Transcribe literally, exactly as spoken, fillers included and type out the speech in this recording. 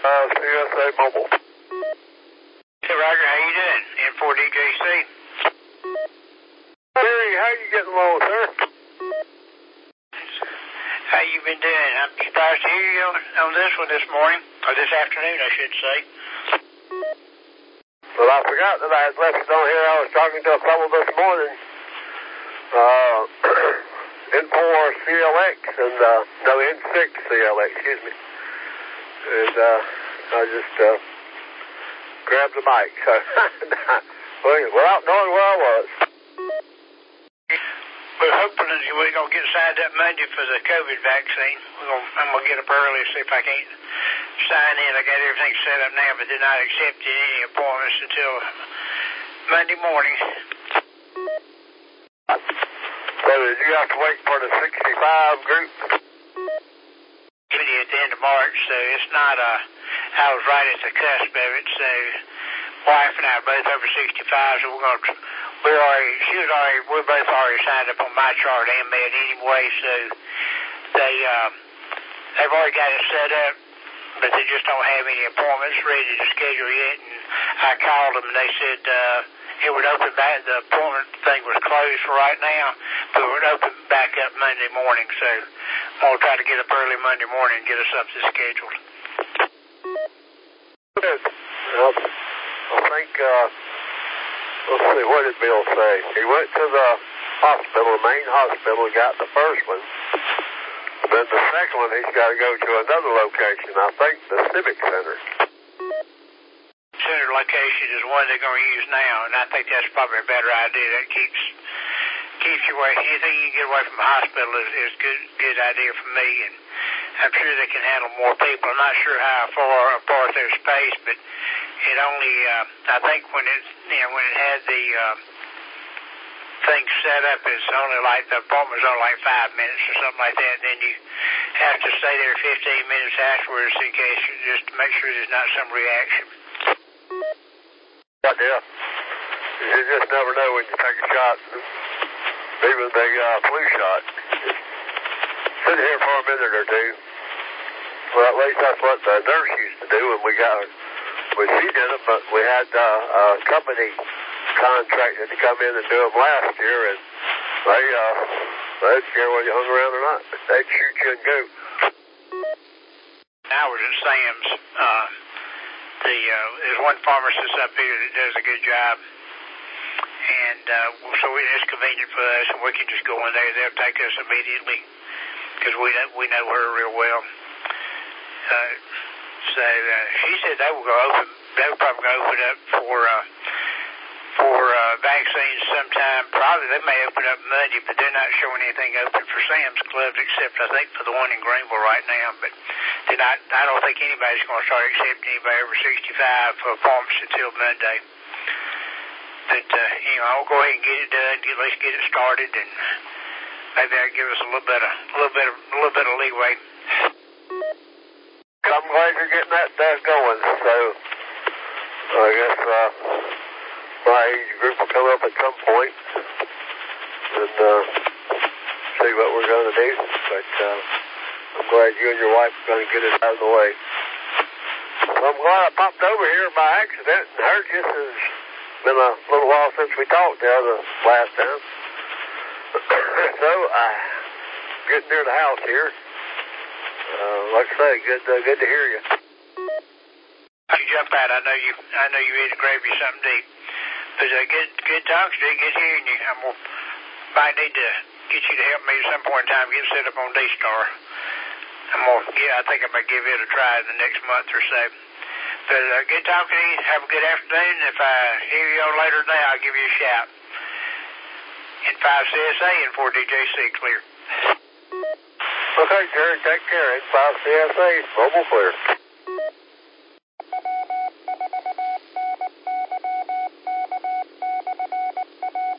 five C S A Mobile. Hey, Roger, how you doing? N four D J C. Hey, how you getting along, sir? How you been doing? I'm surprised to hear you on, on this one this morning, or this afternoon, I should say. Well, I forgot that I had left it on here. I was talking to a fellow this morning. Uh, N four C L X and, uh, no, N six C L X, excuse me. And, uh, I just, uh, grabbed the mic. Without knowing where I was. We're hoping that we're going to get signed up Monday for the COVID vaccine. We're gonna, I'm going to get up early and see if I can't sign in. I got everything set up now, but they're not accepting any appointments until Monday morning. So did you have to wait for the sixty-five group? At the end of March, so it's not, uh, I was right at the cusp of it, so wife and I are both over sixty-five, so we're going to, we're already, she was already, we're both already signed up on my chart and med anyway, so they, um, they've already got it set up, but they just don't have any appointments ready to schedule yet, and I called them and they said, uh, it would open back, the appointment thing was closed for right now, but it would open back up Monday morning, so I'm going to try to get up early Monday morning and get us something scheduled. Good. Well, I think, uh, let's see, what did Bill say? He went to the hospital, the main hospital, got the first one. Then the second one, he's got to go to another location, I think the Civic Center. Center location is one they're going to use now, and I think that's probably a better idea. That keeps keeps you away. Anything you can get away from the hospital is, is good good idea for me, and I'm sure they can handle more people. I'm not sure how far apart their space, but it only, uh, I think when it, you know, when it had the uh, thing set up, it's only like, the appointment's only like five minutes or something like that, and then you have to stay there fifteen minutes afterwards in case, you just to make sure there's not some reaction. Yeah, yeah. You just never know when you take a shot, even the uh, flu shot. Sit here for a minute or two. Well, at least that's what the nurse used to do when we got, when she did it, but we had uh, a company contracted to come in and do them last year, and they, uh, they didn't care whether you hung around or not. They'd shoot you and go. I was at Sam's. Uh, the, uh, there's one pharmacist up here that does a good job, and uh, so it's convenient for us, and we can just go in there. They'll take us immediately because we know, we know her real well. Uh, so uh, she said they will go open. They will probably go open up for uh, for uh, vaccines sometime. Probably they may open up Monday, but they're not showing anything open for Sam's Club except I think for the one in Greenville right now. But they're not. I don't think anybody's going to start accepting anybody over sixty-five for appointments until Monday. But uh, you know, I'll go ahead and get it done. Get, at least get it started, and maybe that'll give us a little bit of a little bit of a little bit of leeway. I'm glad you're getting that uh, going. So I guess uh, my age group will come up at some point and uh, see what we're going to do. But uh, I'm glad you and your wife are going to get it out of the way. So I'm glad I popped over here by accident and heard you. It's been a little while since we talked the other last time. So I uh, getting near the house here. Uh, like I say, good, uh, good to hear you. You jump out. I know you. I know you ready to grab you something to eat. But uh, good, good talks, Jay. Good hearing you. I'm gonna might need to get you to help me at some point in time get set up on D-Star. I'm gonna. Yeah, I think I might give it a try in the next month or so. But uh, good talking to you. Have a good afternoon. If I hear you on later today, I'll give you a shout. N five C S A and four D J C clear. Okay, Jerry, take care. N five C S A, mobile clear.